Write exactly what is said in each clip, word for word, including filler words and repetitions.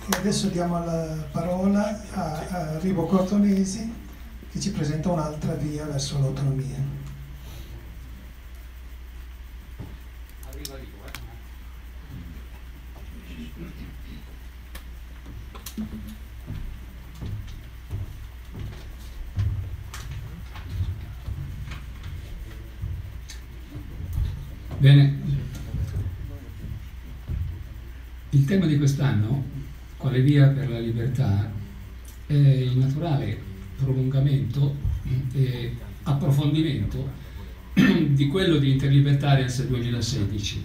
E adesso diamo la parola a, a Rivo Cortonesi, che ci presenta un'altra via verso l'autonomia. Arriva Rivo, eh? Bene, il tema di quest'anno, quale via per la libertà, è il naturale prolungamento e approfondimento di quello di Interlibertarians duemilasedici.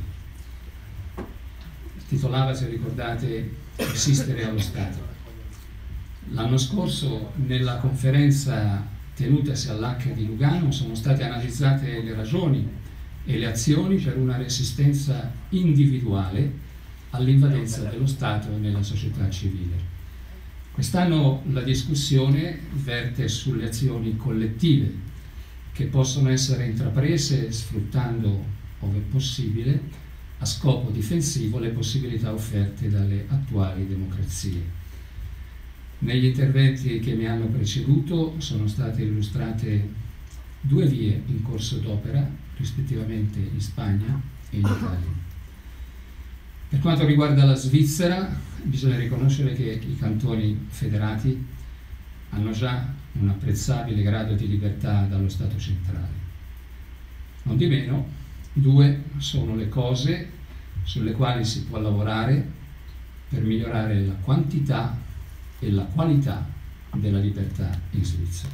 Titolava, se ricordate, Resistere allo Stato. L'anno scorso, nella conferenza tenutasi all'H di Lugano, sono state analizzate le ragioni e le azioni per una resistenza individuale all'invadenza dello Stato nella società civile. Quest'anno la discussione verte sulle azioni collettive che possono essere intraprese sfruttando, ove possibile, a scopo difensivo le possibilità offerte dalle attuali democrazie. Negli interventi che mi hanno preceduto sono state illustrate due vie in corso d'opera, rispettivamente in Spagna e in Italia. Per quanto riguarda la Svizzera, bisogna riconoscere che i cantoni federati hanno già un apprezzabile grado di libertà dallo Stato centrale. Non di meno, due sono le cose sulle quali si può lavorare per migliorare la quantità e la qualità della libertà in Svizzera.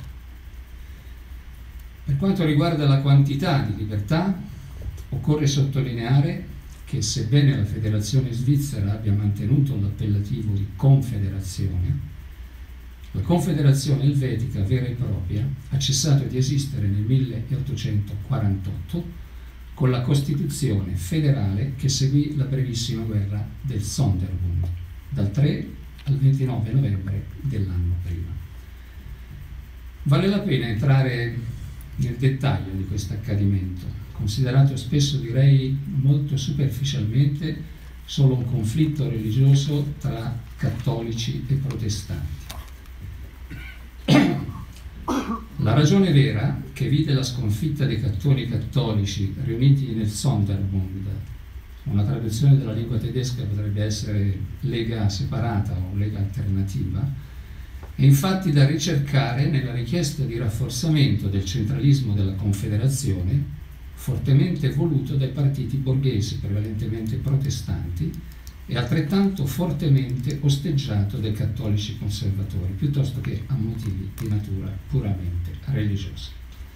Per quanto riguarda la quantità di libertà, occorre sottolineare che sebbene la Federazione Svizzera abbia mantenuto l'appellativo di Confederazione, la Confederazione Elvetica vera e propria ha cessato di esistere nel milleottocentoquarantotto con la Costituzione federale che seguì la brevissima guerra del Sonderbund, dal tre al ventinove novembre dell'anno prima. Vale la pena entrare nel dettaglio di questo accadimento, considerato spesso, direi molto superficialmente, solo un conflitto religioso tra cattolici e protestanti. La ragione vera che vide la sconfitta dei cattoni cattolici riuniti nel Sonderbund, una traduzione della lingua tedesca potrebbe essere lega separata o lega alternativa, è infatti da ricercare nella richiesta di rafforzamento del centralismo della Confederazione, fortemente voluto dai partiti borghesi prevalentemente protestanti e altrettanto fortemente osteggiato dai cattolici conservatori, piuttosto che a motivi di natura puramente religiosa.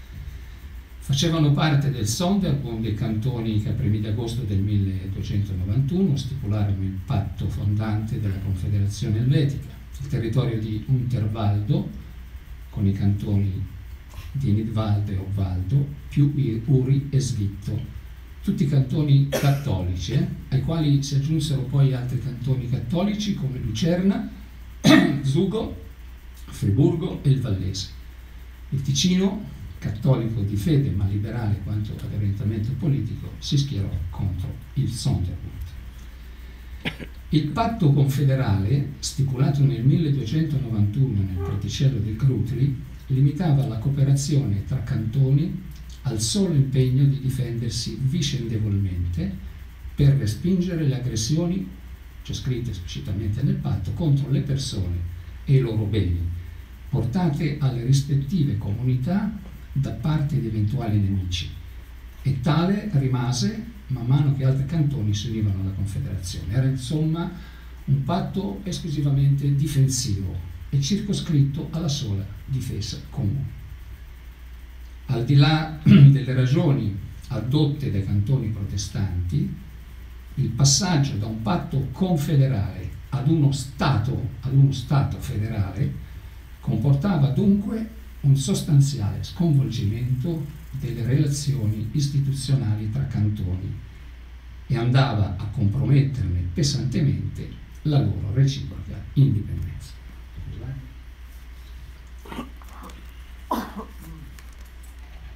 Facevano parte del Sonderbund i cantoni che a primi di agosto del milleduecentonovantuno stipularono il patto fondante della Confederazione Elvetica, il territorio di Unterwaldo, con i cantoni di Nidwalde e Obwaldo, più Uri e Svitto, tutti cantoni cattolici, eh, ai quali si aggiunsero poi altri cantoni cattolici come Lucerna, Zugo, Friburgo e il Vallese. Il Ticino, cattolico di fede ma liberale quanto ad orientamento politico, si schierò contro il Sonderbund. Il patto confederale, stipulato nel milleduecentonovantuno nel porticello di Grutli, limitava la cooperazione tra cantoni al solo impegno di difendersi vicendevolmente per respingere le aggressioni, c'è scritto esplicitamente nel patto, contro le persone e i loro beni, portate alle rispettive comunità da parte di eventuali nemici. E tale rimase man mano che altri cantoni si univano alla Confederazione. Era insomma un patto esclusivamente difensivo e circoscritto alla sola difesa comune. Al di là delle ragioni addotte dai cantoni protestanti, il passaggio da un patto confederale ad uno Stato, ad uno Stato federale comportava dunque un sostanziale sconvolgimento delle relazioni istituzionali tra cantoni e andava a comprometterne pesantemente la loro reciproca indipendenza.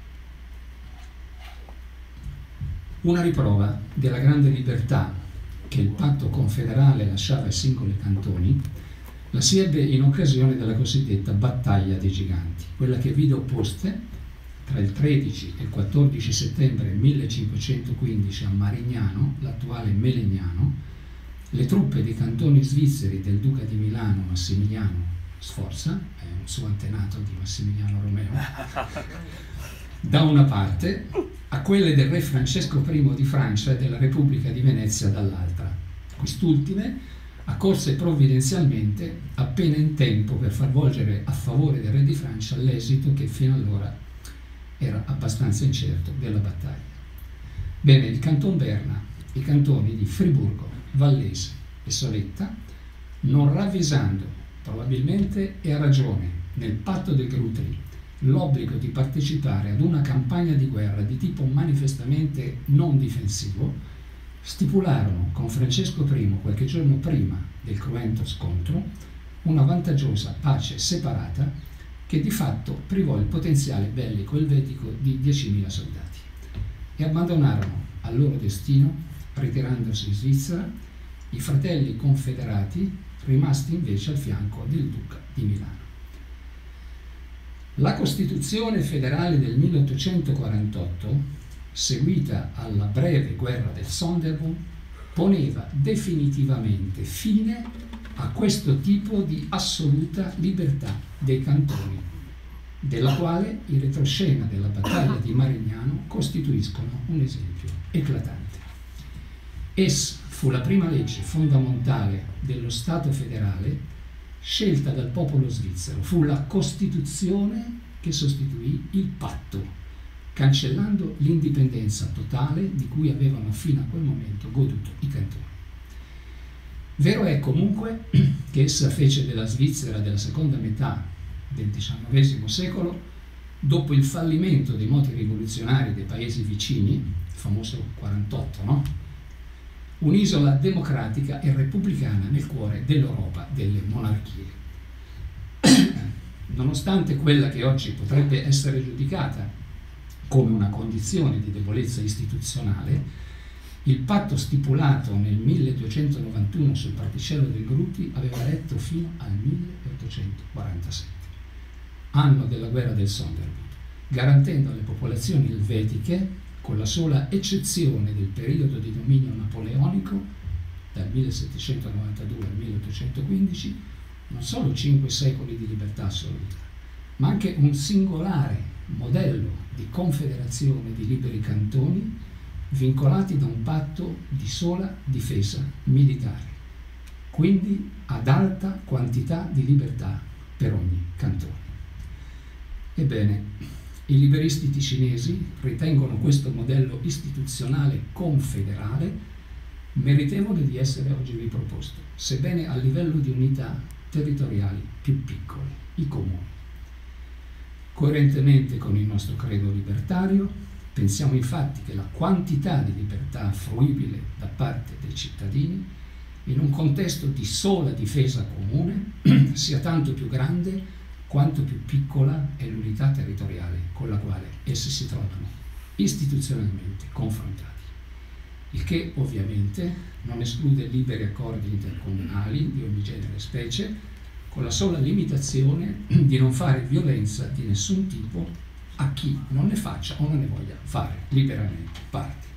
Una riprova della grande libertà che il patto confederale lasciava ai singoli cantoni, la si ebbe in occasione della cosiddetta battaglia dei giganti, quella che vide opposte tra il tredici e il quattordici settembre millecinquecentoquindici a Marignano, l'attuale Melegnano, le truppe dei cantoni svizzeri del duca di Milano Massimiliano Sforza, è un suo antenato di Massimiliano Romeo, da una parte, a quelle del re Francesco primo di Francia e della Repubblica di Venezia dall'altra. Quest'ultime accorse provvidenzialmente appena in tempo per far volgere a favore del re di Francia l'esito che fino allora era abbastanza incerto della battaglia. Bene, il Canton Berna, i cantoni di Friburgo, Vallese e Soletta, non ravvisando, probabilmente e a ragione, nel patto del Grutri l'obbligo di partecipare ad una campagna di guerra di tipo manifestamente non difensivo, stipularono con Francesco primo, qualche giorno prima del cruento scontro, una vantaggiosa pace separata che di fatto privò il potenziale bellico elvetico di diecimila soldati e abbandonarono al loro destino, ritirandosi in Svizzera, i fratelli confederati rimasti invece al fianco del duca di Milano. La Costituzione federale del milleottocentoquarantotto, seguita alla breve guerra del Sonderbund, poneva definitivamente fine a questo tipo di assoluta libertà dei cantoni, della quale il retroscena della battaglia di Marignano costituiscono un esempio eclatante. Essa fu la prima legge fondamentale dello Stato federale scelta dal popolo svizzero, fu la Costituzione che sostituì il patto, cancellando l'indipendenza totale di cui avevano fino a quel momento goduto i cantoni. Vero è comunque che essa fece della Svizzera della seconda metà del diciannovesimo secolo, dopo il fallimento dei moti rivoluzionari dei paesi vicini, il famoso quarantotto, no? Un'isola democratica e repubblicana nel cuore dell'Europa delle monarchie. Nonostante quella che oggi potrebbe essere giudicata come una condizione di debolezza istituzionale, il patto stipulato nel milleduecentonovantuno sul Particello del Gruti aveva retto fino al milleottocentoquarantasette, anno della guerra del Sonderbund, garantendo alle popolazioni elvetiche, con la sola eccezione del periodo di dominio napoleonico, dal millesettecentonovantadue al milleottocentoquindici, non solo cinque secoli di libertà assoluta, ma anche un singolare modello di confederazione di liberi cantoni vincolati da un patto di sola difesa militare, quindi ad alta quantità di libertà per ogni cantone. Ebbene, i liberisti ticinesi ritengono questo modello istituzionale confederale meritevole di essere oggi riproposto, sebbene a livello di unità territoriali più piccole, i comuni. Coerentemente con il nostro credo libertario, pensiamo infatti che la quantità di libertà fruibile da parte dei cittadini in un contesto di sola difesa comune sia tanto più grande quanto più piccola è l'unità territoriale con la quale essi si trovano istituzionalmente confrontati. Il che ovviamente non esclude liberi accordi intercomunali di ogni genere e specie, con la sola limitazione di non fare violenza di nessun tipo a chi non ne faccia o non ne voglia fare liberamente parte.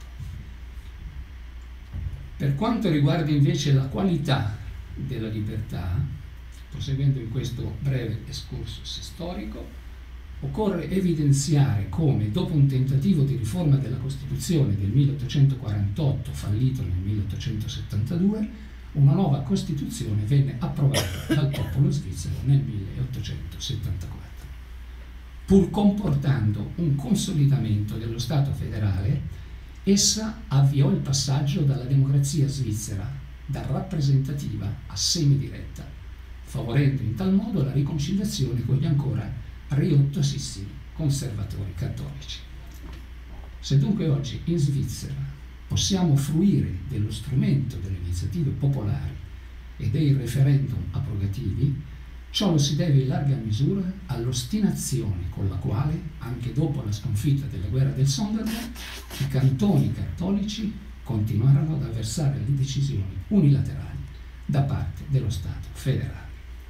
Per quanto riguarda invece la qualità della libertà, proseguendo in questo breve excursus storico, occorre evidenziare come, dopo un tentativo di riforma della Costituzione del milleottocentoquarantotto fallito nel milleottocentosettantadue, una nuova Costituzione venne approvata dal popolo svizzero nel milleottocentosettantaquattro. Pur comportando un consolidamento dello Stato federale, essa avviò il passaggio dalla democrazia svizzera da rappresentativa a semidiretta, favorendo in tal modo la riconciliazione con gli ancora riottosissimi conservatori cattolici. Se dunque oggi in Svizzera possiamo fruire dello strumento delle iniziative popolari e dei referendum abrogativi, ciò lo si deve in larga misura all'ostinazione con la quale, anche dopo la sconfitta della guerra del Sonderbund, i cantoni cattolici continuarono ad avversare le decisioni unilaterali da parte dello Stato federale.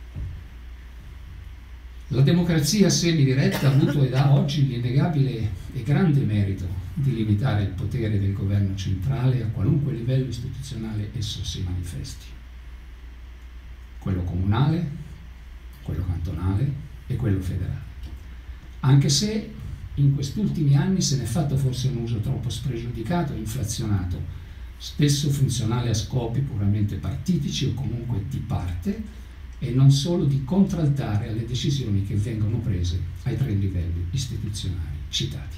La democrazia semidiretta ha avuto ed ha oggi l'innegabile e grande merito di limitare il potere del governo centrale a qualunque livello istituzionale esso si manifesti. Quello comunale, quello cantonale e quello federale. Anche se in questi ultimi anni se n'è fatto forse un uso troppo spregiudicato e inflazionato, spesso funzionale a scopi puramente partitici o comunque di parte, e non solo di contraltare alle decisioni che vengono prese ai tre livelli istituzionali citati.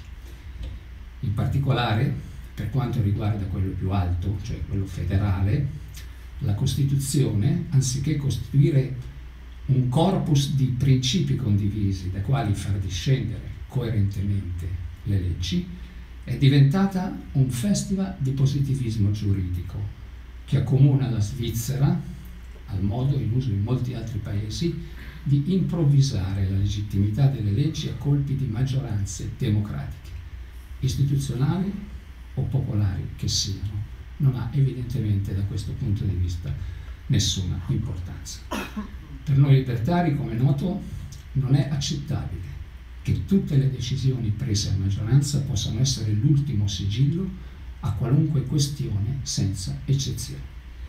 In particolare, per quanto riguarda quello più alto, cioè quello federale, la Costituzione, anziché costituire un corpus di principi condivisi da quali far discendere coerentemente le leggi, è diventata un festival di positivismo giuridico che accomuna la Svizzera al modo in uso in molti altri paesi di improvvisare la legittimità delle leggi a colpi di maggioranze democratiche, istituzionali o popolari che siano. Non ha evidentemente da questo punto di vista nessuna importanza. Per noi libertari, come è noto, non è accettabile che tutte le decisioni prese a maggioranza possano essere l'ultimo sigillo a qualunque questione senza eccezioni.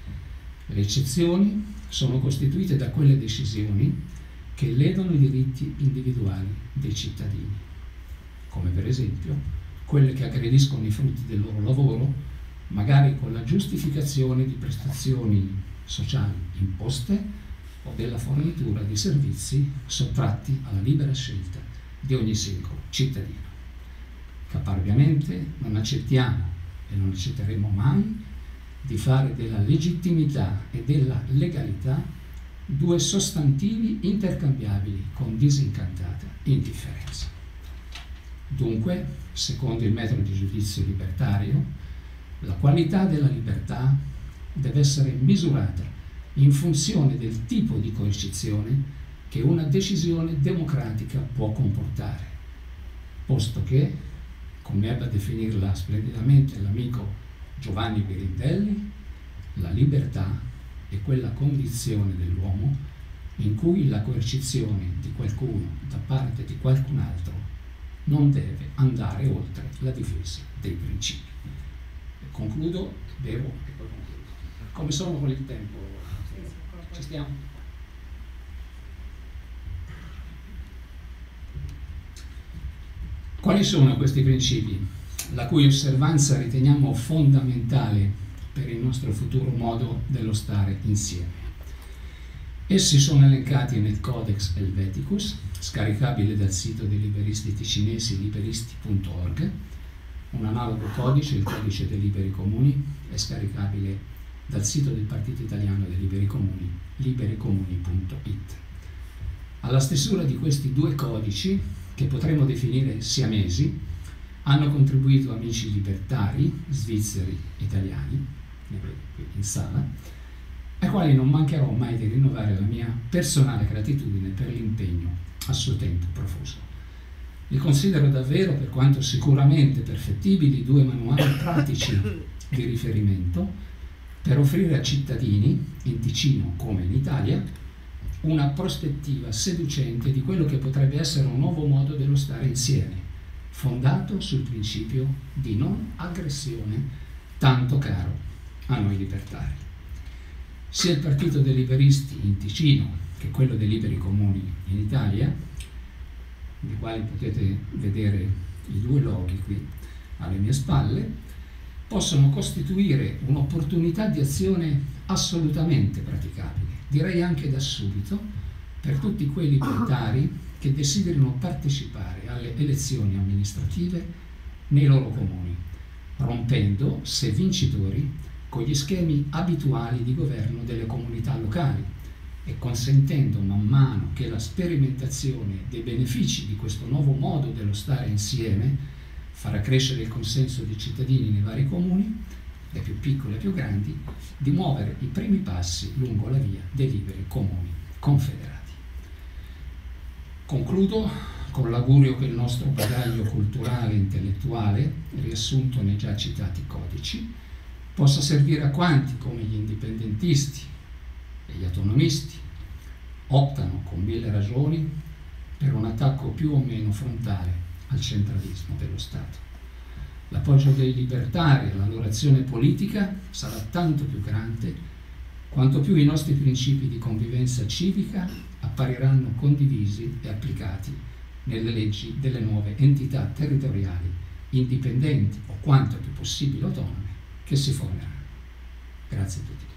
Le eccezioni sono costituite da quelle decisioni che ledono i diritti individuali dei cittadini, come per esempio quelle che aggrediscono i frutti del loro lavoro, magari con la giustificazione di prestazioni sociali imposte o della fornitura di servizi sottratti alla libera scelta di ogni singolo cittadino. Caparbiamente non accettiamo e non accetteremo mai di fare della legittimità e della legalità due sostantivi intercambiabili con disincantata indifferenza. Dunque, secondo il metodo di giudizio libertario, la qualità della libertà deve essere misurata in funzione del tipo di coercizione che una decisione democratica può comportare, posto che, come ebbe a definirla splendidamente l'amico Giovanni Birindelli, la libertà è quella condizione dell'uomo in cui la coercizione di qualcuno da parte di qualcun altro non deve andare oltre la difesa dei principi. E concludo, bevo e poi concludo. Come sono con il tempo? Ci stiamo? Quali sono questi principi, la cui osservanza riteniamo fondamentale per il nostro futuro modo dello stare insieme? Essi sono elencati nel Codex Helveticus, scaricabile dal sito dei liberisti ticinesi liberisti punto org. Un analogo codice, il codice dei liberi comuni, è scaricabile dal sito del Partito Italiano dei Liberi Comuni, libericomuni punto it. Alla stesura di questi due codici, che potremmo definire siamesi, hanno contribuito amici libertari, svizzeri, italiani, ne vedo qui in sala, ai quali non mancherò mai di rinnovare la mia personale gratitudine per l'impegno a suo tempo profuso. Li considero davvero, per quanto sicuramente perfettibili, due manuali pratici di riferimento per offrire a cittadini, in Ticino come in Italia, una prospettiva seducente di quello che potrebbe essere un nuovo modo dello stare insieme, fondato sul principio di non aggressione tanto caro a noi libertari. Sia il Partito dei Liberisti in Ticino che quello dei Liberi Comuni in Italia, di quali potete vedere i due loghi qui alle mie spalle, possono costituire un'opportunità di azione assolutamente praticabile, direi anche da subito, per tutti quei libertari che desiderino partecipare alle elezioni amministrative nei loro comuni, rompendo, se vincitori, con gli schemi abituali di governo delle comunità locali e consentendo man mano che la sperimentazione dei benefici di questo nuovo modo dello stare insieme farà crescere il consenso dei cittadini nei vari comuni, dai più piccoli ai più grandi, di muovere i primi passi lungo la via dei liberi comuni confederati. Concludo con l'augurio che il nostro bagaglio culturale e intellettuale, riassunto nei già citati codici, possa servire a quanti, come gli indipendentisti e gli autonomisti, optano con mille ragioni per un attacco più o meno frontale al centralismo dello Stato. L'appoggio dei libertari alla loro azione politica sarà tanto più grande quanto più i nostri principi di convivenza civica appariranno condivisi e applicati nelle leggi delle nuove entità territoriali indipendenti o quanto più possibile autonome che si formeranno. Grazie a tutti.